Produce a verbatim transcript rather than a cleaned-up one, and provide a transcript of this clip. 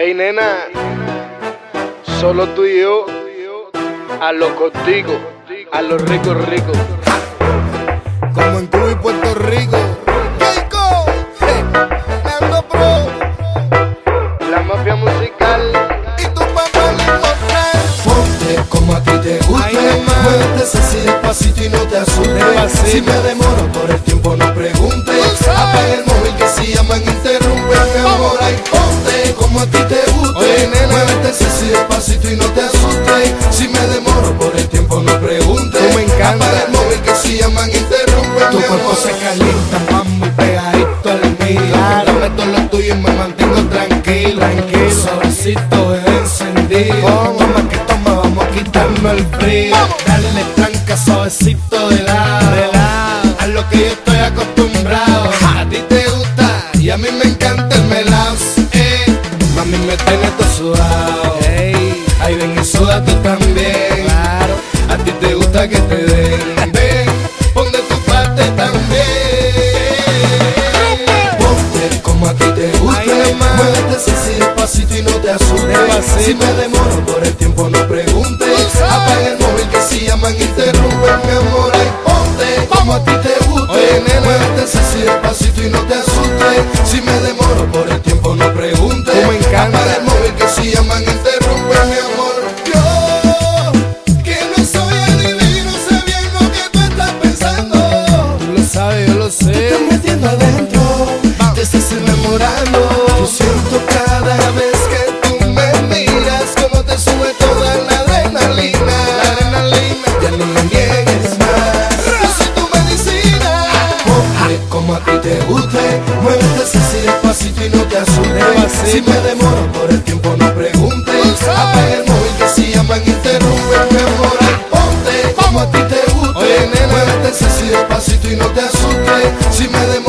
Hey nena, solo tú y yo, a lo contigo, a los ricos ricos. Como en Cuba y Puerto Rico. Keiko, hey, Nando Pro, la mafia musical. y tu papá le mostrar. Ponte como a ti te guste, muévete así despacito y no te asustes. Despacito. Si me demoro por el tiempo no preguntes. Apaga el móvil que si llaman interrumpen, mi amor. Ay, ponte como a ti te guste. Oye, nena. Muévete así despacito y no te asustes. Si me demoro por el tiempo no preguntes. Tú me encanta. Apaga el móvil que si llaman interrumpen, Tu mi cuerpo amor. se calienta, mami, pegadito al mío. Dame todo lo tuyo y me mantengo tranquilo. Tranquilo. Suavecito, bebé encendido. Vamos. Toma que toma, vamos quitando el frío. Dale tranca, suavecito de lado. De lado. A lo que yo estoy acostumbrado. A ti te gusta y a mí me encanta el melao. Eh, Mami, me tiene todo sudado. Hey, Ay, ven y suda tú también. claro. A ti te gusta que te den. ven, pon de tu parte también. Ponte como a ti te guste. Ay, mamá. Muévete así despacito y no te asustes. Despacito. Si me demoro por el tiempo no preguntes. Apaga el móvil que si llaman interrumpen, mi amor. Ay, ponte como a ti te guste. Oye, nena. Muévete así despacito y no te asustes. Si me demoro por el tiempo no preguntes. Tú me encanta. Apaga el móvil que si llaman interrumpen, mi amor. Yo que no soy adivino, sé bien lo que tú estás pensando. Tú lo sabes, yo lo Te sé. estás metiendo adentro, te estás enamorando. Yo siento cada vez que tú me miras como te sube toda la adrenalina. La adrenalina. Ya no me niegues más, yo soy tu medicina. Ponte como a ti te guste, muévete así despacito y no te asustes. Despacito. Si me demoro por el tiempo no preguntes. Apaga el móvil que si llaman interrumpen, mi amor. Ay, ponte como a ti te guste. Oye, nena. Muévete así despacito y no te asustes. Si me demoro